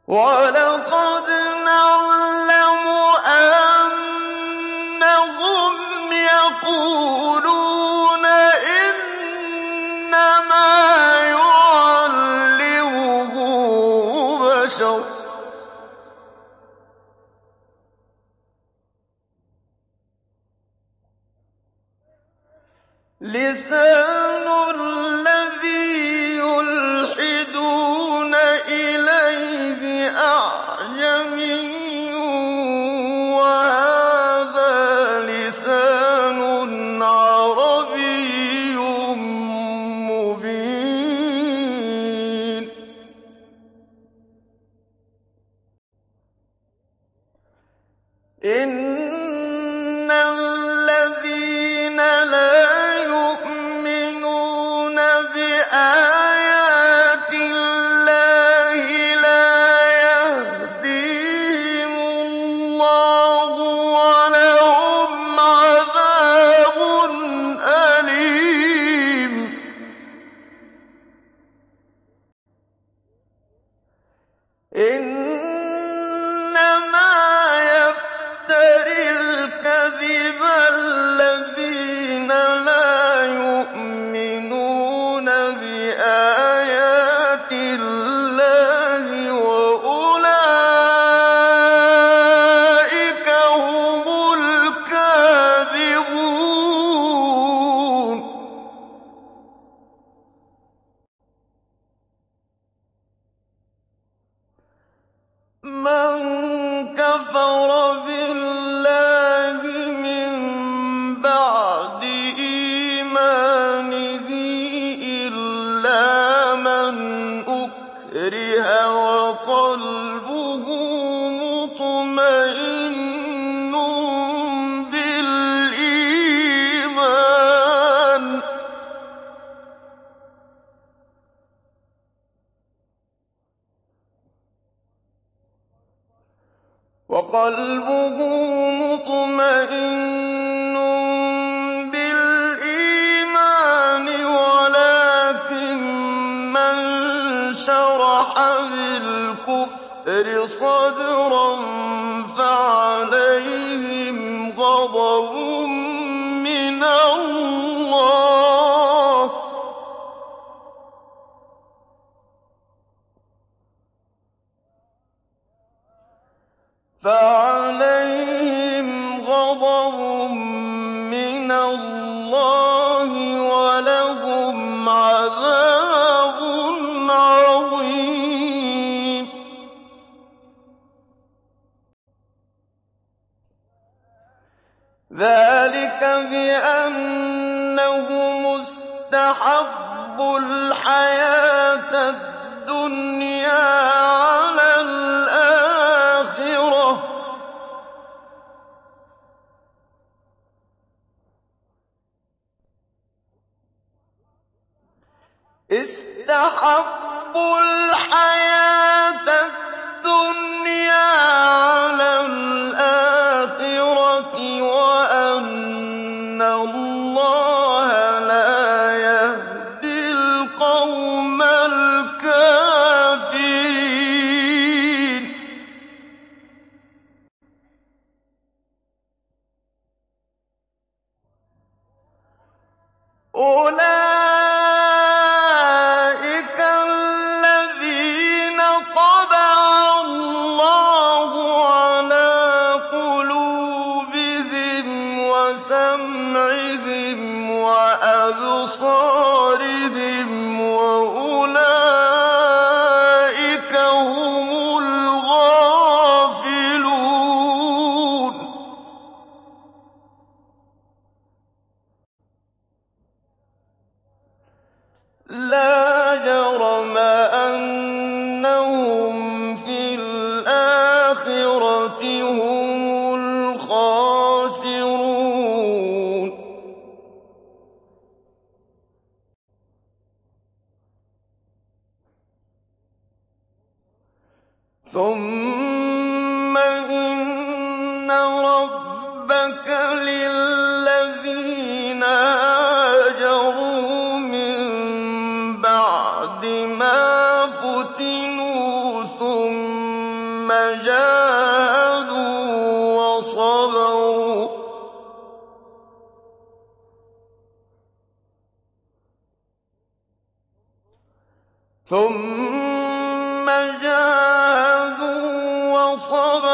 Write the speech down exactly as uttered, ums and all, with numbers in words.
وَلَقَدْ نَعْلَمُ أَنَّهُمْ يَقُولُونَ إِنَّمَا يُعَلِّمُهُ بَشَرٌ ۗ لِّسَانُ الَّذِي يُلْحِدُونَ إِلَيْهِ أَعْجَمِيٌّ وَهَٰذَا لِسَانٌ عَرَبِيٌّ مُّبِينٌ. إِنَّ الَّذِينَ لَا يُؤْمِنُونَ بِآيَاتِ اللَّهِ لَا يَهْدِيهِمُ اللَّهُ وَلَهُمْ عَذَابٌ أَلِيمٌ. إِنَّمَا يَفْتَرِي الْكَذِبَ الَّذِينَ لَا يُؤْمِنُونَ بِآيَاتِ اللَّهِ وَأُولَٰئِكَ هُمُ الْكَاذِبُونَ. مَن كَفَرَ بِاللَّهِ مِن بَعْدِ إِيمَانِهِ إِلَّا مَنْ أُكْرِهَ وَقَلْبُهُ مُطْمَئِنٌّ بِالْإِيمَانِ وَقَلْبُهُ مُطْمَئِنٌّ بِالْإِيمَانِ وَلَٰكِن مَّن شَرَحَ بِالْكُفْرِ صَدْرًا فَعَلَيْهِمْ غَضَبٌ مِّنَ اللَّهِ فَعَلَيْهِمْ غَضَبٌ مِّنَ اللَّهِ وَلَهُمْ عَذَابٌ عَظِيمٌ. ذَٰلِكَ بِأَنَّهُمُ اسْتَحَبُّوا الْحَيَاةَ الدُّنْيَا عَلَى الْآخِرَةِ ۖ اسْتَحَبُّوا الْحَيَاةَ الدُّنْيَا عَلَى الْآخِرَةِ وَأَنَّ اللَّهَ لَا يَهْدِي الْقَوْمَ الْكَافِرِينَ. أُولَٰئِكَ الَّذِينَ طَبَعَ اللَّهُ عَلَىٰ قُلُوبِهِمْ وَسَمْعِهِمْ وَأَبْصَارِهِمْ ۖ وَأُولَٰئِكَ هُمُ الْغَافِلُونَ. لَا جَرَمَ أَنَّهُمْ فِي الْآخِرَةِ هُمُ الْخَاسِرُونَ. ثُمَّ إِنَّ رَبَّكَ لِلَّذِينَ هَاجَرُوا مِن بَعْدِ مَا فُتِنُوا ثُمَّ جاهدوا وصبروا ثم جاهدوا وصبروا